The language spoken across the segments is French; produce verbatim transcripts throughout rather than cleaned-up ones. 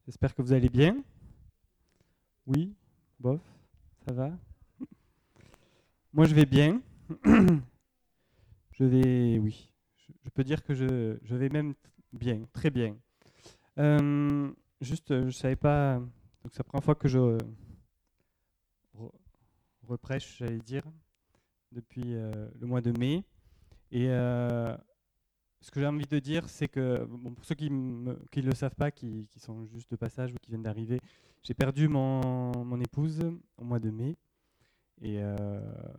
J'espère que vous allez bien. Oui, bof, ça va. Moi, je vais bien. Je vais, oui, je, je peux dire que je, je vais même bien, très bien. Euh, juste, euh, je savais pas. Donc, c'est la première fois que je re- reprêche, j'allais dire, depuis euh, le mois de mai. Et euh, ce que j'ai envie de dire, c'est que, bon, pour ceux qui ne le savent pas, qui, qui sont juste de passage ou qui viennent d'arriver, j'ai perdu mon, mon épouse au mois de mai. Et, euh,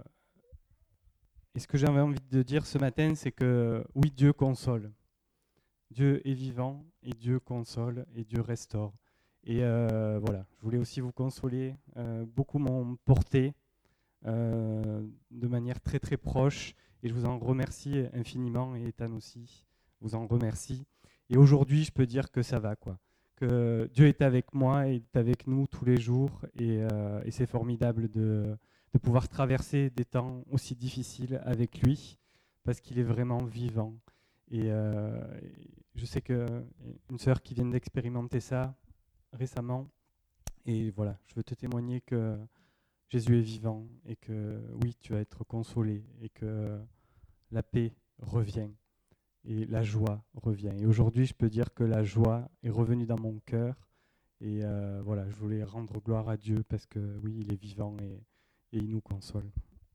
et ce que j'avais envie de dire ce matin, c'est que oui, Dieu console. Dieu est vivant et Dieu console et Dieu restaure. Et euh, voilà, je voulais aussi vous consoler. Euh, beaucoup m'ont porté euh, de manière très très proche et je vous en remercie infiniment et Ethan aussi vous en remercie. Et aujourd'hui, je peux dire que ça va, quoi. Que Dieu est avec moi et est avec nous tous les jours et, euh, et c'est formidable de, de pouvoir traverser des temps aussi difficiles avec lui parce qu'il est vraiment vivant. Et, euh, et je sais qu'une sœur qui vient d'expérimenter ça récemment et voilà, je veux te témoigner que Jésus est vivant et que oui, tu vas être consolé et que la paix revient et la joie revient. Et aujourd'hui, je peux dire que la joie est revenue dans mon cœur et euh, voilà, je voulais rendre gloire à Dieu parce que oui, il est vivant et, et il nous console.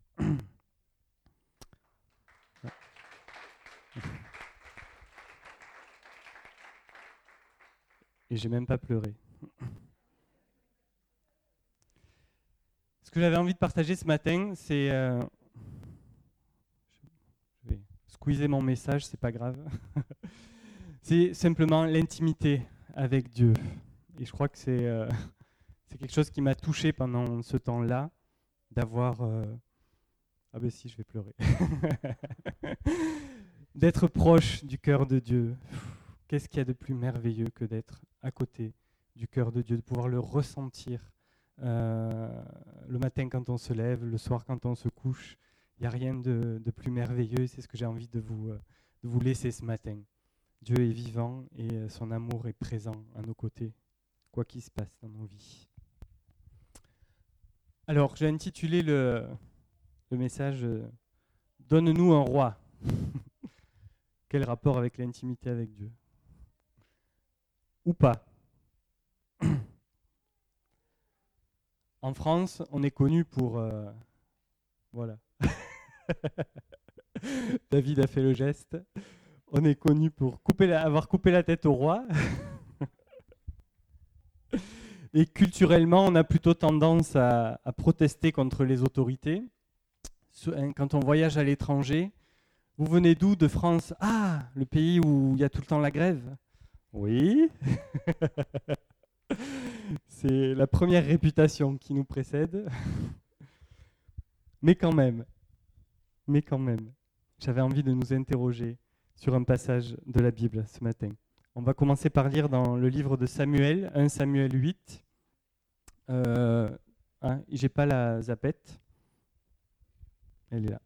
Et j'ai même pas pleuré. Ce que j'avais envie de partager ce matin, c'est euh, je vais squeezer mon message, c'est pas grave. C'est simplement l'intimité avec Dieu. Et je crois que c'est euh, c'est quelque chose qui m'a touché pendant ce temps-là, d'avoir... Euh... Ah ben si, je vais pleurer. D'être proche du cœur de Dieu. Qu'est-ce qu'il y a de plus merveilleux que d'être à côté du cœur de Dieu, de pouvoir le ressentir euh, le matin quand on se lève, le soir quand on se couche. Il n'y a rien de, de plus merveilleux, c'est ce que j'ai envie de vous, euh, de vous laisser ce matin. Dieu est vivant et son amour est présent à nos côtés, quoi qu'il se passe dans nos vies. Alors, j'ai intitulé le, le message euh, « Donne-nous un roi ». Quel rapport avec l'intimité avec Dieu? Ou pas? En France, on est connu pour... Euh, voilà. David a fait le geste. On est connu pour couper la, avoir coupé la tête au roi. Et culturellement, on a plutôt tendance à, à protester contre les autorités. Quand on voyage à l'étranger, vous venez d'où? De France? Ah, le pays où il y a tout le temps la grève. Oui. C'est la première réputation qui nous précède. Mais quand même, mais quand même, j'avais envie de nous interroger sur un passage de la Bible ce matin. On va commencer par lire dans le livre de Samuel, premier Samuel huit. Euh, hein, j'ai pas la zapette. Elle est là.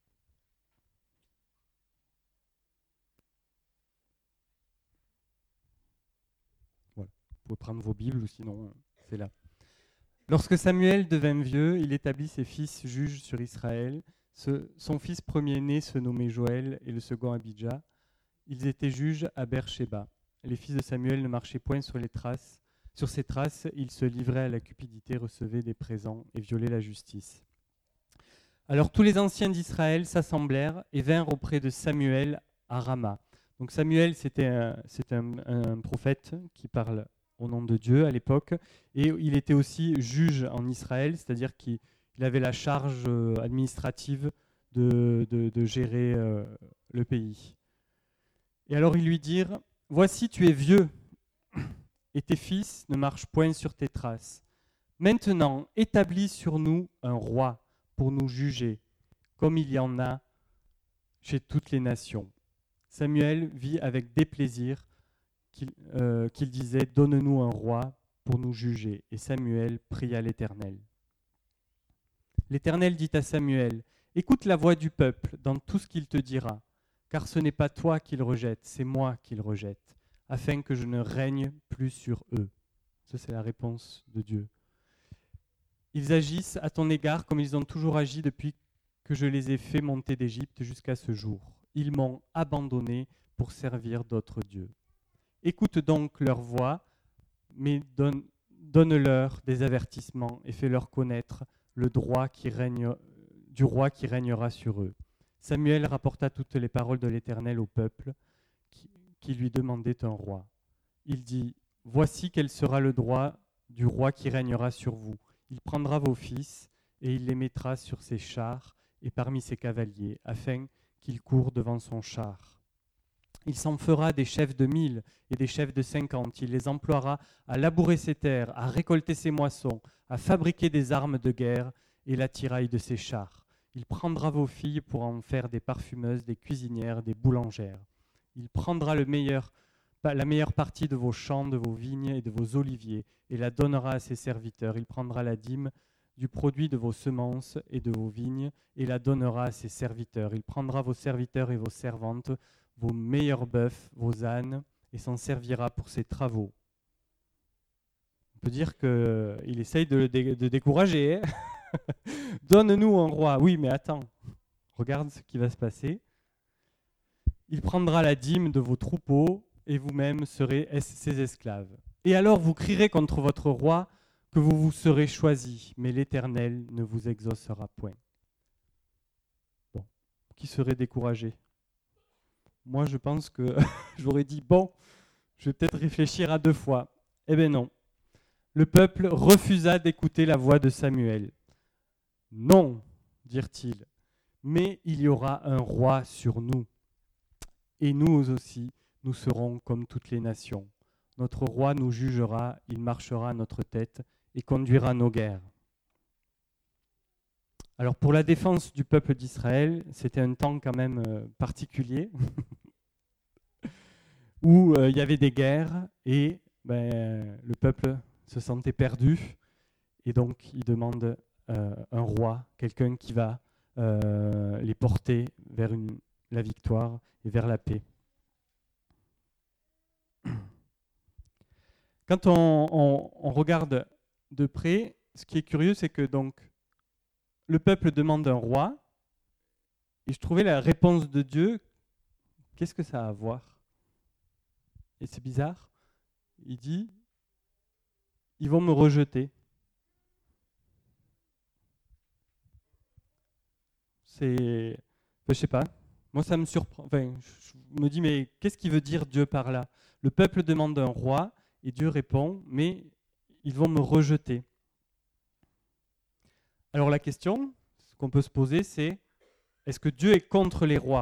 Voilà. Vous pouvez prendre vos Bibles ou sinon c'est là. Lorsque Samuel devint vieux, il établit ses fils juges sur Israël. Ce, son fils premier-né se nommait Joël et le second Abijah. Ils étaient juges à Beersheba. Les fils de Samuel ne marchaient point sur les traces. Sur ses traces, ils se livraient à la cupidité, recevaient des présents et violaient la justice. Alors tous les anciens d'Israël s'assemblèrent et vinrent auprès de Samuel à Rama. Donc Samuel, c'était un, c'était un, un prophète qui parle au nom de Dieu à l'époque, et il était aussi juge en Israël, c'est-à-dire qu'il avait la charge administrative de, de, de gérer euh, le pays. Et alors ils lui dirent, « Voici, tu es vieux, et tes fils ne marchent point sur tes traces. Maintenant, établis sur nous un roi pour nous juger, comme il y en a chez toutes les nations. » Samuel vit avec déplaisir qu'il, euh, qu'il disait « Donne-nous un roi pour nous juger. » Et Samuel pria l'Éternel. L'Éternel dit à Samuel, « Écoute la voix du peuple dans tout ce qu'il te dira, car ce n'est pas toi qu'il rejette, c'est moi qu'il rejette, afin que je ne règne plus sur eux. » Ça, c'est la réponse de Dieu. Ils agissent à ton égard comme ils ont toujours agi depuis que je les ai fait monter d'Égypte jusqu'à ce jour. Ils m'ont abandonné pour servir d'autres dieux. Écoute donc leur voix, mais donne, donne-leur des avertissements et fais-leur connaître le droit qui règne, du roi qui régnera sur eux. Samuel rapporta toutes les paroles de l'Éternel au peuple qui, qui lui demandait un roi. Il dit, « Voici quel sera le droit du roi qui régnera sur vous. Il prendra vos fils et il les mettra sur ses chars et parmi ses cavaliers, afin qu'ils courent devant son char. Il s'en fera des chefs de mille et des chefs de cinquante. Il les emploiera à labourer ses terres, à récolter ses moissons, à fabriquer des armes de guerre et l'attirail de ses chars. Il prendra vos filles pour en faire des parfumeuses, des cuisinières, des boulangères. Il prendra le meilleur, la meilleure partie de vos champs, de vos vignes et de vos oliviers et la donnera à ses serviteurs. Il prendra la dîme du produit de vos semences et de vos vignes et la donnera à ses serviteurs. Il prendra vos serviteurs et vos servantes, vos meilleurs bœufs, vos ânes, et s'en servira pour ses travaux. » On peut dire qu'il essaye de le dé- de décourager. Hein. Donne-nous un roi. Oui, mais attends, regarde ce qui va se passer. Il prendra la dîme de vos troupeaux, et vous-même serez es- ses esclaves. Et alors vous crierez contre votre roi que vous vous serez choisi, mais l'Éternel ne vous exaucera point. Bon, qui serait découragé ? Moi, je pense que j'aurais dit, bon, je vais peut-être réfléchir à deux fois. Eh bien non. Le peuple refusa d'écouter la voix de Samuel. Non, dirent-ils, mais il y aura un roi sur nous. Et nous aussi, nous serons comme toutes les nations. Notre roi nous jugera, il marchera à notre tête et conduira nos guerres. Alors pour la défense du peuple d'Israël, c'était un temps quand même euh, particulier, où euh, il y avait des guerres et ben, le peuple se sentait perdu. Et donc il demande euh, un roi, quelqu'un qui va euh, les porter vers une, la victoire et vers la paix. Quand on, on, on regarde de près, ce qui est curieux, c'est que donc le peuple demande un roi, et je trouvais la réponse de Dieu, qu'est-ce que ça a à voir ? Et c'est bizarre, il dit, ils vont me rejeter. C'est, enfin, je sais pas, moi ça me surprend, enfin, je me dis, mais qu'est-ce qu'il veut dire Dieu par là ? Le peuple demande un roi, et Dieu répond, mais ils vont me rejeter. Alors la question qu'on peut se poser, c'est, est-ce que Dieu est contre les rois ?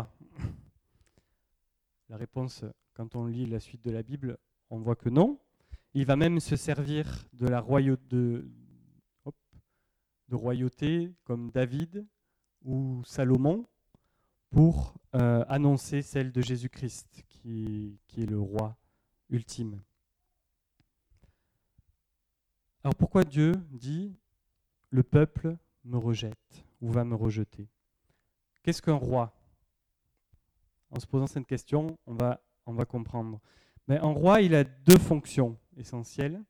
La réponse, quand on lit la suite de la Bible, on voit que non. Il va même se servir de la royauté, de, hop, de royauté comme David ou Salomon pour euh, annoncer celle de Jésus-Christ, qui, qui est le roi ultime. Alors pourquoi Dieu dit « le peuple me rejette » ou va me rejeter ? Qu'est-ce qu'un roi ? En se posant cette question, on va, on va comprendre. Mais un roi, il a deux fonctions essentielles.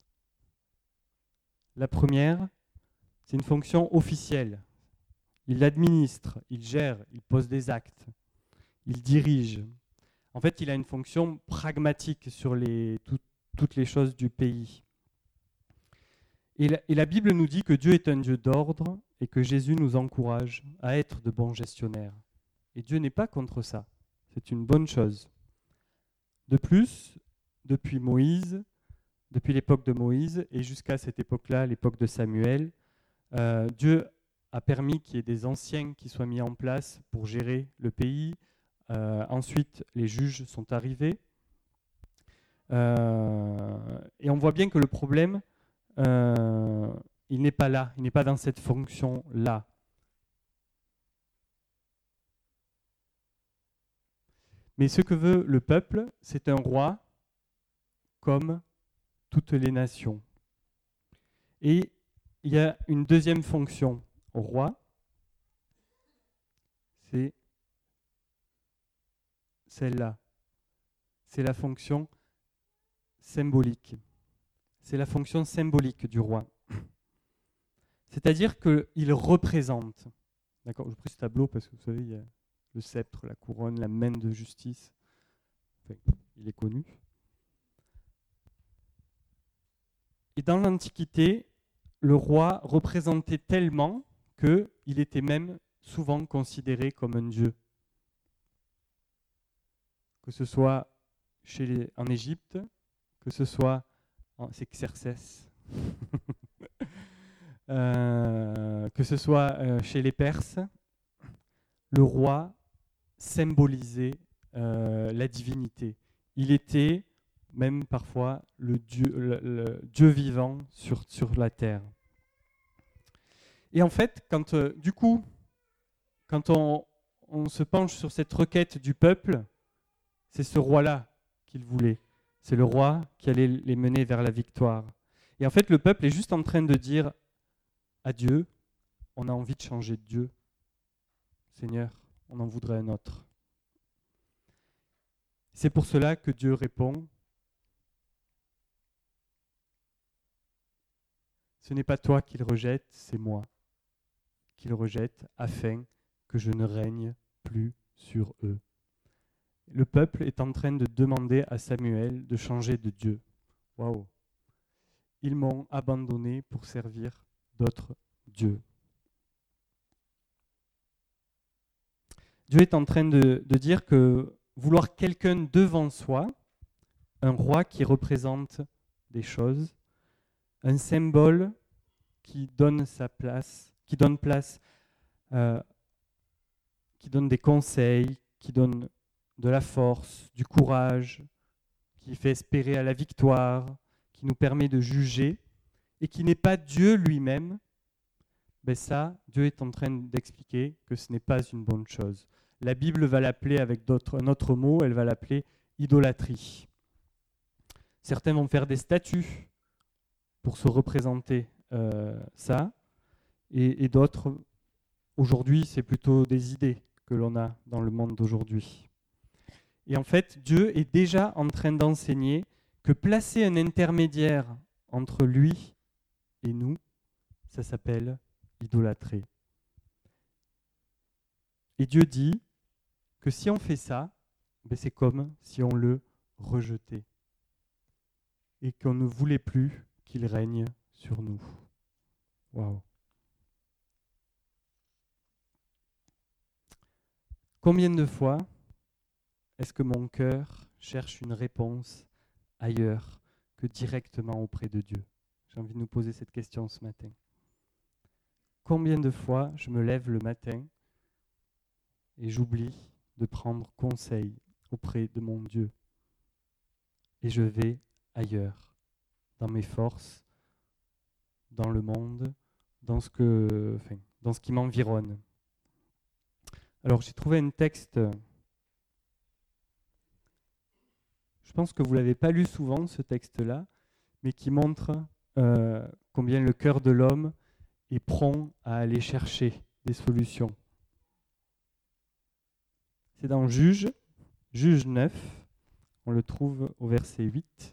La première, c'est une fonction officielle. Il administre, il gère, il pose des actes, il dirige. En fait, il a une fonction pragmatique sur les, tout, toutes les choses du pays. Et la, et la Bible nous dit que Dieu est un Dieu d'ordre et que Jésus nous encourage à être de bons gestionnaires. Et Dieu n'est pas contre ça. C'est une bonne chose. De plus, depuis Moïse, depuis l'époque de Moïse et jusqu'à cette époque-là, l'époque de Samuel, euh, Dieu a permis qu'il y ait des anciens qui soient mis en place pour gérer le pays. Euh, ensuite, les juges sont arrivés. Euh, et on voit bien que le problème, euh, il n'est pas là, il n'est pas dans cette fonction-là. Mais ce que veut le peuple, c'est un roi comme toutes les nations. Et il y a une deuxième fonction au roi, c'est celle-là. C'est la fonction symbolique. c'est la fonction symbolique du roi. C'est-à-dire qu'il représente. D'accord, je pris ce tableau parce que vous savez, il y a le sceptre, la couronne, la main de justice. Enfin, il est connu. Et dans l'Antiquité, le roi représentait tellement qu'il était même souvent considéré comme un dieu. Que ce soit chez les, en Égypte, que ce soit en, c'est Xerxès, euh, que ce soit euh, chez les Perses, le roi symbolisait euh, la divinité. Il était même parfois le Dieu, le, le Dieu vivant sur, sur la terre. Et en fait, quand, euh, du coup, quand on, on se penche sur cette requête du peuple, c'est ce roi-là qu'il voulait. C'est le roi qui allait les mener vers la victoire. Et en fait, le peuple est juste en train de dire à Dieu, on a envie de changer de Dieu. Seigneur, on en voudrait un autre. C'est pour cela que Dieu répond, ce n'est pas toi qu'il rejette, c'est moi qu'il rejette, afin que je ne règne plus sur eux. Le peuple est en train de demander à Samuel de changer de Dieu. Waouh! Ils m'ont abandonné pour servir d'autres dieux. Dieu est en train de, de dire que vouloir quelqu'un devant soi, un roi qui représente des choses, un symbole qui donne sa place, qui donne place, euh, qui donne des conseils, qui donne de la force, du courage, qui fait espérer à la victoire, qui nous permet de juger, et qui n'est pas Dieu lui-même, ben ça, Dieu est en train d'expliquer que ce n'est pas une bonne chose. La Bible va l'appeler avec d'autres, un autre mot, elle va l'appeler idolâtrie. Certains vont faire des statues pour se représenter euh, ça, et, et d'autres, aujourd'hui, c'est plutôt des idées que l'on a dans le monde d'aujourd'hui. Et en fait, Dieu est déjà en train d'enseigner que placer un intermédiaire entre lui et nous, ça s'appelle idolâtrer. Et Dieu dit que si on fait ça, ben c'est comme si on le rejetait et qu'on ne voulait plus qu'il règne sur nous. Waouh! Combien de fois est-ce que mon cœur cherche une réponse ailleurs que directement auprès de Dieu? J'ai envie de nous poser cette question ce matin. Combien de fois je me lève le matin et j'oublie de prendre conseil auprès de mon Dieu et je vais ailleurs, dans mes forces, dans le monde, dans ce que, enfin, dans ce qui m'environne. Alors j'ai trouvé un texte, je pense que vous ne l'avez pas lu souvent ce texte-là, mais qui montre euh, combien le cœur de l'homme est prompt à aller chercher des solutions. C'est dans Juge, Juge neuf, on le trouve au verset huit.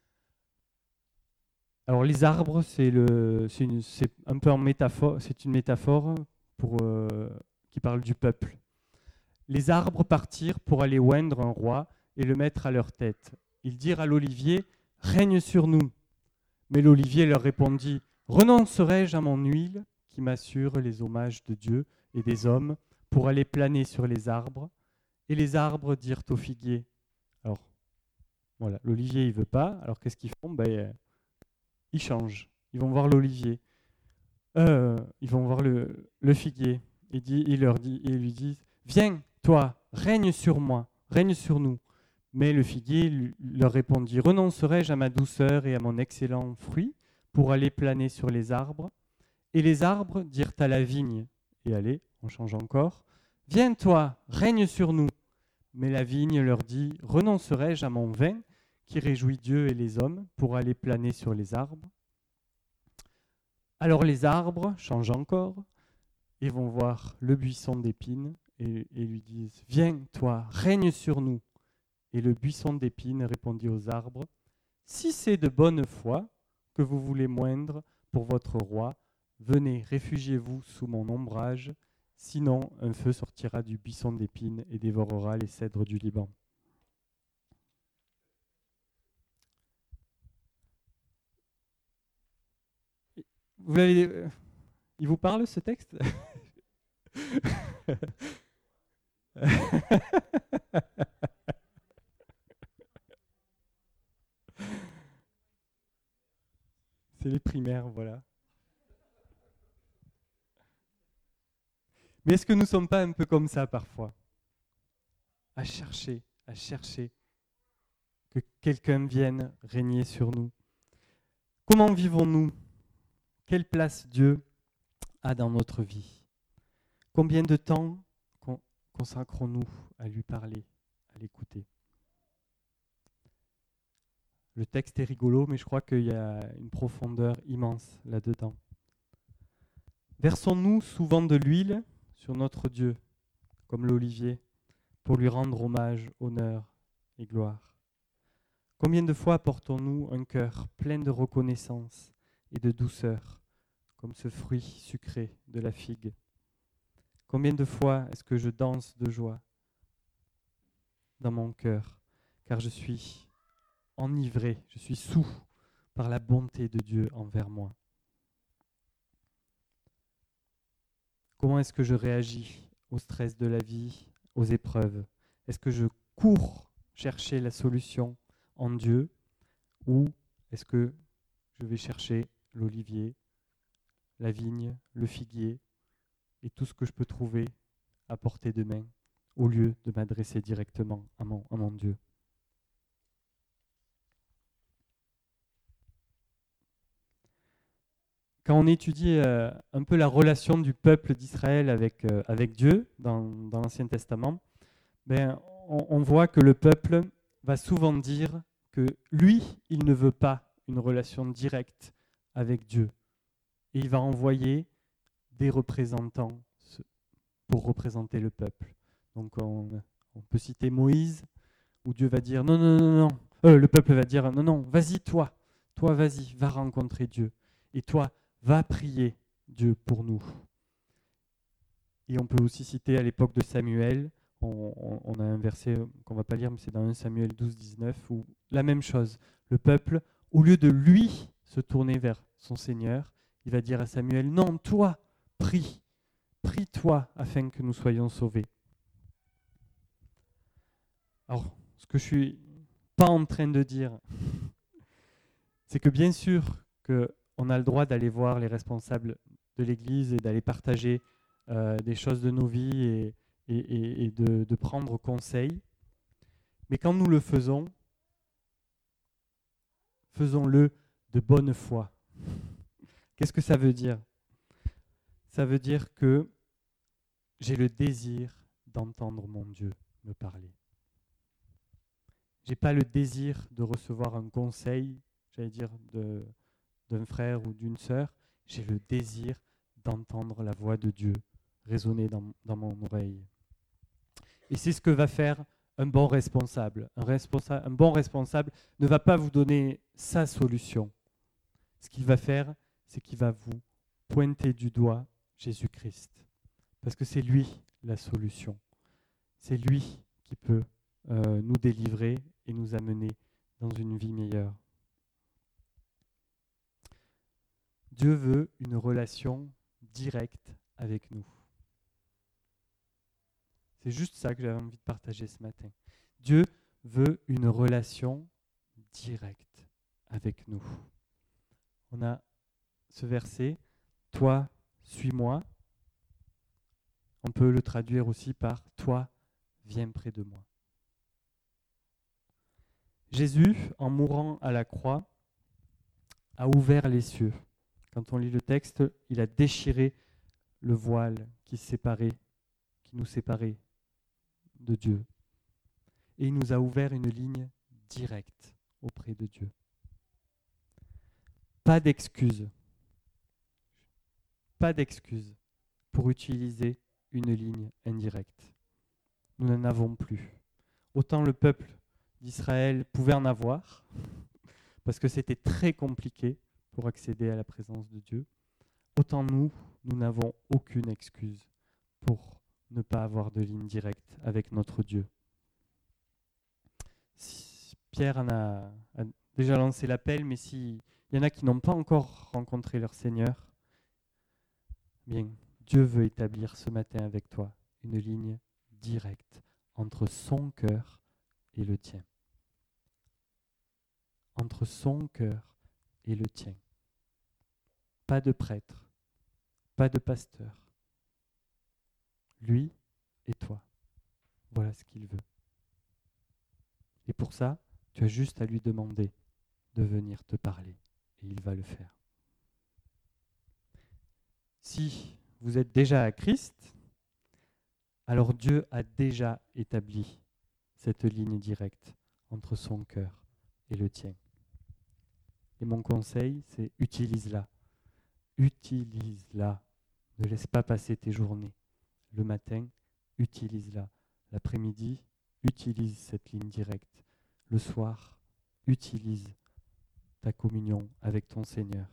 Alors les arbres, c'est, le, c'est, une, c'est un peu en métaphore, c'est une métaphore pour, euh, qui parle du peuple. Les arbres partirent pour aller oindre un roi et le mettre à leur tête. Ils dirent à l'olivier, « Règne sur nous !» Mais l'olivier leur répondit, « Renoncerai-je à mon huile qui m'assure les hommages de Dieu et des hommes pour aller planer sur les arbres ?» Et les arbres dirent au figuier, alors voilà, l'olivier il veut pas, alors qu'est-ce qu'ils font? Ben, ils changent, ils vont voir l'olivier, euh, ils vont voir le, le figuier, et dit, il leur dit, et lui disent, viens, toi, règne sur moi, règne sur nous. Mais le figuier lui, leur répondit, renoncerai-je à ma douceur et à mon excellent fruit pour aller planer sur les arbres? Et les arbres dirent à la vigne, et allez, on change encore, viens, toi, règne sur nous. Mais la vigne leur dit, renoncerai-je à mon vin qui réjouit Dieu et les hommes pour aller planer sur les arbres? Alors les arbres changent encore et vont voir le buisson d'épines et, et lui disent, viens, toi, règne sur nous. Et le buisson d'épines répondit aux arbres, si c'est de bonne foi, que vous voulez moindre pour votre roi. Venez, réfugiez-vous sous mon ombrage, sinon un feu sortira du buisson d'épines et dévorera les cèdres du Liban. » Vous l'avez, il vous parle ce texte? C'est les primaires, voilà. Mais est-ce que nous ne sommes pas un peu comme ça parfois? À chercher, à chercher que quelqu'un vienne régner sur nous. Comment vivons-nous? Quelle place Dieu a dans notre vie? Combien de temps consacrons-nous à lui parler, à l'écouter? Le texte est rigolo, mais je crois qu'il y a une profondeur immense là-dedans. Versons-nous souvent de l'huile sur notre Dieu, comme l'olivier, pour lui rendre hommage, honneur et gloire. Combien de fois apportons-nous un cœur plein de reconnaissance et de douceur, comme ce fruit sucré de la figue? Combien de fois est-ce que je danse de joie dans mon cœur, car je suis enivré, je suis saoul par la bonté de Dieu envers moi? Comment est-ce que je réagis au stress de la vie, aux épreuves? Est-ce que je cours chercher la solution en Dieu, ou est-ce que je vais chercher l'olivier, la vigne, le figuier et tout ce que je peux trouver à portée de main, au lieu de m'adresser directement à mon, à mon Dieu? Quand on étudie euh, un peu la relation du peuple d'Israël avec, euh, avec Dieu dans, dans l'Ancien Testament, ben, on, on voit que le peuple va souvent dire que lui, il ne veut pas une relation directe avec Dieu. Et il va envoyer des représentants pour représenter le peuple. Donc on, on peut citer Moïse, où Dieu va dire non, non, non, non. Euh, le peuple va dire non, non, vas-y toi, toi vas-y, va rencontrer Dieu. Et toi, va prier Dieu pour nous. Et on peut aussi citer à l'époque de Samuel, on, on, on a un verset qu'on ne va pas lire, mais c'est dans un Samuel douze, dix-neuf, où la même chose, le peuple, au lieu de lui se tourner vers son Seigneur, il va dire à Samuel, non, toi, prie, prie-toi afin que nous soyons sauvés. Alors, ce que je ne suis pas en train de dire, c'est que bien sûr qu'on a le droit d'aller voir les responsables de l'Église et d'aller partager euh, des choses de nos vies et, et, et, et de, de prendre conseil. Mais quand nous le faisons, faisons-le de bonne foi. Qu'est-ce que ça veut dire? Ça veut dire que j'ai le désir d'entendre mon Dieu me parler. Je n'ai pas le désir de recevoir un conseil, j'allais dire, de, d'un frère ou d'une sœur. J'ai le désir d'entendre la voix de Dieu résonner dans, dans mon oreille. Et c'est ce que va faire un bon responsable. Un, responsa- un bon responsable ne va pas vous donner sa solution. Ce qu'il va faire, c'est qu'il va vous pointer du doigt Jésus-Christ. Parce que c'est lui la solution. C'est lui qui peut euh, nous délivrer et nous amener dans une vie meilleure. Dieu veut une relation directe avec nous. C'est juste ça que j'avais envie de partager ce matin. Dieu veut une relation directe avec nous. On a ce verset, « Toi, suis-moi ». On peut le traduire aussi par « Toi, viens près de moi ». Jésus, en mourant à la croix, a ouvert les cieux. Quand on lit le texte, il a déchiré le voile qui séparait, qui nous séparait de Dieu. Et il nous a ouvert une ligne directe auprès de Dieu. Pas d'excuse. Pas d'excuse pour utiliser une ligne indirecte. Nous n'en avons plus. Autant le peuple d'Israël pouvait en avoir, parce que c'était très compliqué pour accéder à la présence de Dieu, autant nous, nous n'avons aucune excuse pour ne pas avoir de ligne directe avec notre Dieu. Si Pierre en a, a déjà lancé l'appel, mais s'il y en a qui n'ont pas encore rencontré leur Seigneur, bien, Dieu veut établir ce matin avec toi une ligne directe entre son cœur et le tien. Entre son cœur et le tien. Pas de prêtre, pas de pasteur. Lui et toi. Voilà ce qu'il veut. Et pour ça, tu as juste à lui demander de venir te parler. Et il va le faire. Si vous êtes déjà à Christ, alors Dieu a déjà établi cette ligne directe entre son cœur et le tien. Et mon conseil, c'est utilise-la. Utilise-la. Ne laisse pas passer tes journées. Le matin, utilise-la. L'après-midi, utilise cette ligne directe. Le soir, utilise ta communion avec ton Seigneur.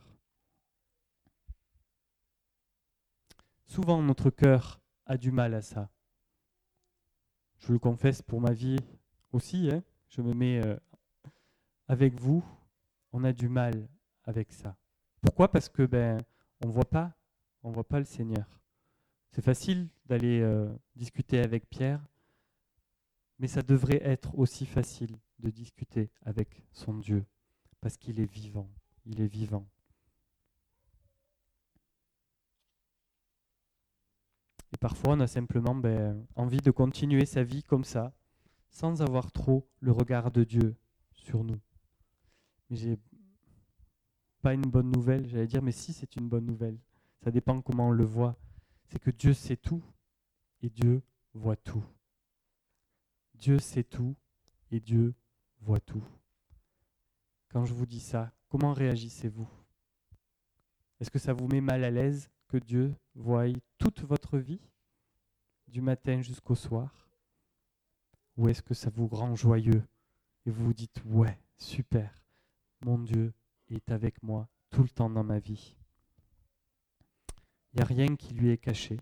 Souvent, notre cœur a du mal à ça. Je le confesse pour ma vie aussi, hein. Je me mets euh, avec vous, on a du mal avec ça. Pourquoi ? Parce que ben on voit pas, on voit pas le Seigneur. C'est facile d'aller euh, discuter avec Pierre, mais ça devrait être aussi facile de discuter avec son Dieu, parce qu'il est vivant, il est vivant. Et parfois, on a simplement ben, envie de continuer sa vie comme ça, sans avoir trop le regard de Dieu sur nous. Mais j'ai pas une bonne nouvelle, j'allais dire, mais si, c'est une bonne nouvelle. Ça dépend comment on le voit. C'est que Dieu sait tout et Dieu voit tout. Dieu sait tout et Dieu voit tout. Quand je vous dis ça, comment réagissez-vous ? Est-ce que ça vous met mal à l'aise que Dieu voie toute votre vie, du matin jusqu'au soir ? Ou est-ce que ça vous rend joyeux et vous vous dites « Ouais, super, mon Dieu est avec moi tout le temps dans ma vie. » Il n'y a rien qui lui est caché.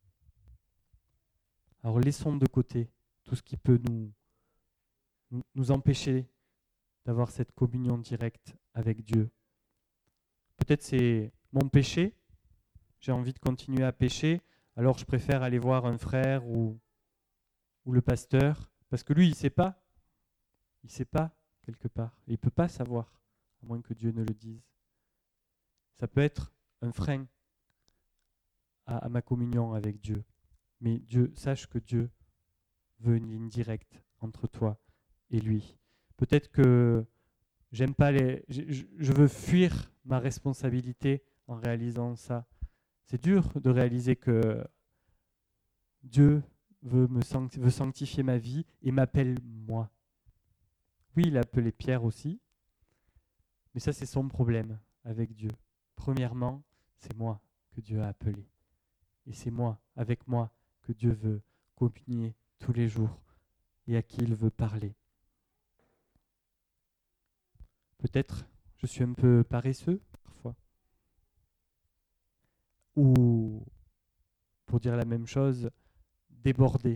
Alors laissons de côté tout ce qui peut nous, nous empêcher d'avoir cette communion directe avec Dieu. Peut-être c'est mon péché, j'ai envie de continuer à pécher, alors je préfère aller voir un frère ou, ou le pasteur, parce que lui, il ne sait pas. Il ne sait pas, quelque part. Il ne peut pas savoir, à moins que Dieu ne le dise. Ça peut être un frein à, à ma communion avec Dieu. Mais Dieu, sache que Dieu veut une ligne directe entre toi et lui. Peut-être que j'aime pas les, je, je veux fuir ma responsabilité en réalisant ça. C'est dur de réaliser que Dieu veut, me sancti- veut sanctifier ma vie et m'appelle moi. Oui, il a appelé Pierre aussi, mais ça c'est son problème avec Dieu. Premièrement, c'est moi que Dieu a appelé. Et c'est moi, avec moi, que Dieu veut communier tous les jours et à qui il veut parler. Peut-être je suis un peu paresseux parfois. Ou, pour dire la même chose, débordé.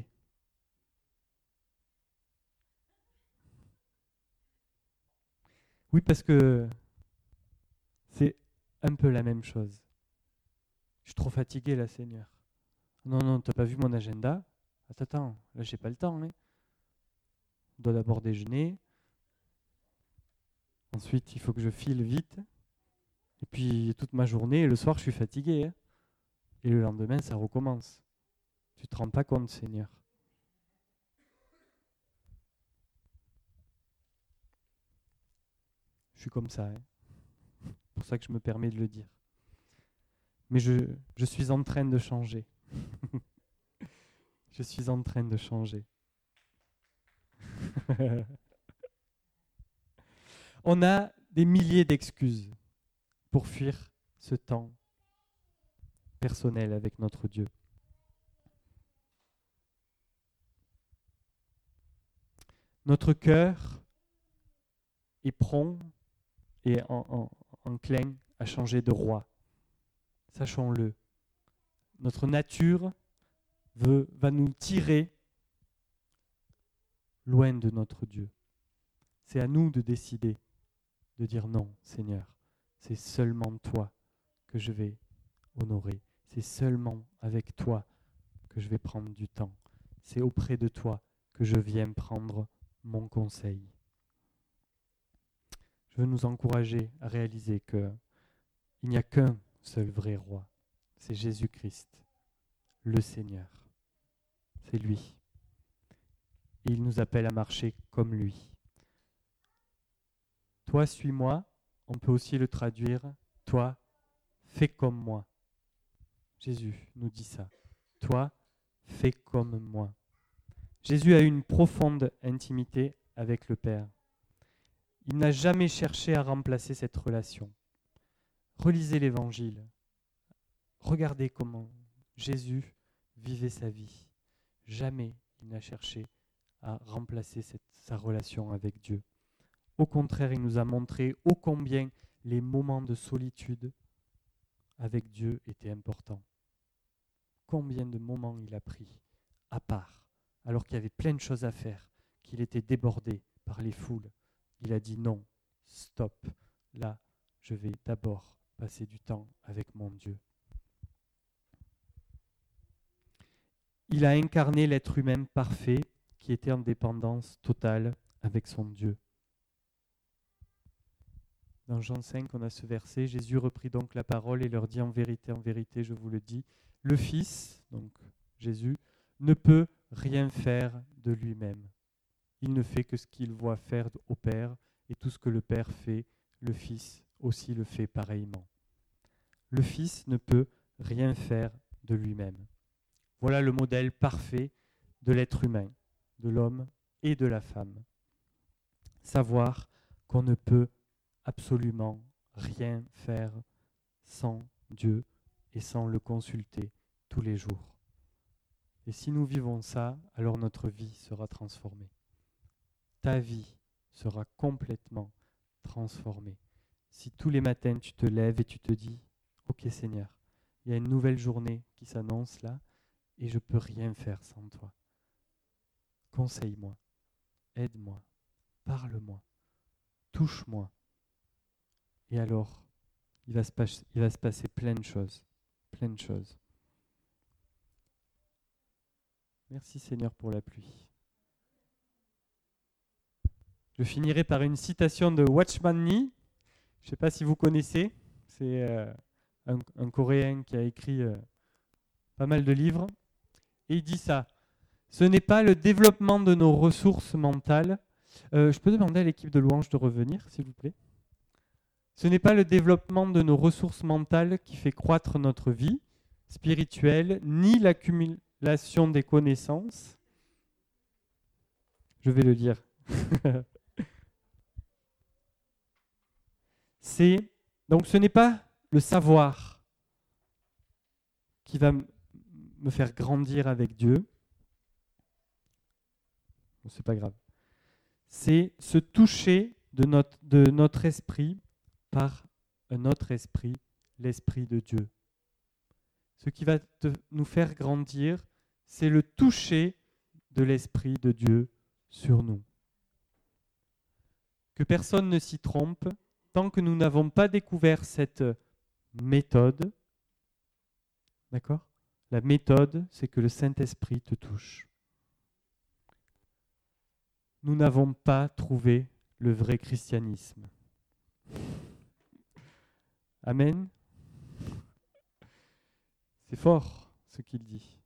Oui, parce que c'est un peu la même chose. Je suis trop fatigué là, Seigneur. Non, non, t'as pas vu mon agenda ? Attends, attends, là j'ai pas le temps. Hein. Je dois d'abord déjeuner. Ensuite, il faut que je file vite. Et puis toute ma journée, et le soir, je suis fatigué. Hein. Et le lendemain, ça recommence. Tu te rends pas compte, Seigneur. Je suis comme ça. Hein. C'est pour ça que je me permets de le dire. Mais je, je suis en train de changer. Je suis en train de changer. On a des milliers d'excuses pour fuir ce temps personnel avec notre Dieu. Notre cœur est prompt et en, en, enclin à changer de roi. Sachons-le. Notre nature veut, va nous tirer loin de notre Dieu. C'est à nous de décider, de dire non, Seigneur, c'est seulement toi que je vais honorer. C'est seulement avec toi que je vais prendre du temps. C'est auprès de toi que je viens prendre mon conseil. Je veux nous encourager à réaliser qu'il n'y a qu'un seul vrai roi. C'est Jésus-Christ, le Seigneur. C'est lui. Et il nous appelle à marcher comme lui. Toi, suis-moi, on peut aussi le traduire, toi, fais comme moi. Jésus nous dit ça. Toi, fais comme moi. Jésus a eu une profonde intimité avec le Père. Il n'a jamais cherché à remplacer cette relation. Relisez l'Évangile. Regardez comment Jésus vivait sa vie. Jamais il n'a cherché à remplacer cette, sa relation avec Dieu. Au contraire, il nous a montré ô combien les moments de solitude avec Dieu étaient importants. Combien de moments il a pris à part, alors qu'il y avait plein de choses à faire, qu'il était débordé par les foules. Il a dit non, stop, là, je vais d'abord passer du temps avec mon Dieu. Il a incarné l'être humain parfait qui était en dépendance totale avec son Dieu. Dans Jean cinq, on a ce verset, Jésus reprit donc la parole et leur dit en vérité, en vérité, je vous le dis, le Fils, donc Jésus, ne peut rien faire de lui-même. Il ne fait que ce qu'il voit faire au Père, et tout ce que le Père fait, le Fils aussi le fait pareillement. Le Fils ne peut rien faire de lui-même. Voilà le modèle parfait de l'être humain, de l'homme et de la femme. Savoir qu'on ne peut absolument rien faire sans Dieu et sans le consulter tous les jours. Et si nous vivons ça, alors notre vie sera transformée. Ta vie sera complètement transformée. Si tous les matins tu te lèves et tu te dis « Ok Seigneur, il y a une nouvelle journée qui s'annonce là et je ne peux rien faire sans toi. Conseille-moi, aide-moi, parle-moi, touche-moi. » Et alors, il va, se pas- il va se passer plein de choses, plein de choses. Merci Seigneur pour la pluie. Je finirai par une citation de Watchman Nee. Je ne sais pas si vous connaissez. C'est euh, un, un Coréen qui a écrit euh, pas mal de livres. Et il dit ça. Ce n'est pas le développement de nos ressources mentales. Euh, je peux demander à l'équipe de louange de revenir, s'il vous plaît. Ce n'est pas le développement de nos ressources mentales qui fait croître notre vie spirituelle, ni l'accumulation des connaissances. Je vais le lire. C'est, donc ce n'est pas le savoir qui va m- me faire grandir avec Dieu. Bon, c'est pas grave. C'est se toucher de notre, de notre esprit par un autre esprit, l'esprit de Dieu. Ce qui va te, nous faire grandir, c'est le toucher de l'esprit de Dieu sur nous. Que personne ne s'y trompe, tant que nous n'avons pas découvert cette méthode, d'accord ? La méthode, c'est que le Saint-Esprit te touche. Nous n'avons pas trouvé le vrai christianisme. Amen. C'est fort ce qu'il dit.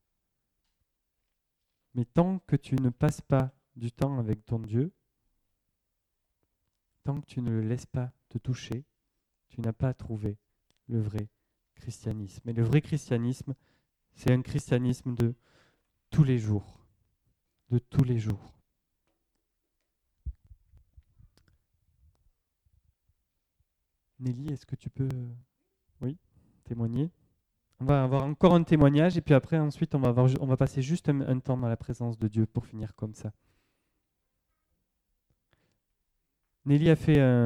Mais tant que tu ne passes pas du temps avec ton Dieu, tant que tu ne le laisses pas te toucher, tu n'as pas trouvé le vrai christianisme. Et le vrai christianisme, c'est un christianisme de tous les jours. De tous les jours. Nelly, est-ce que tu peux, oui, témoigner ? On va avoir encore un témoignage et puis après, ensuite, on va, avoir, on va passer juste un, un temps dans la présence de Dieu pour finir comme ça. Nelly a fait un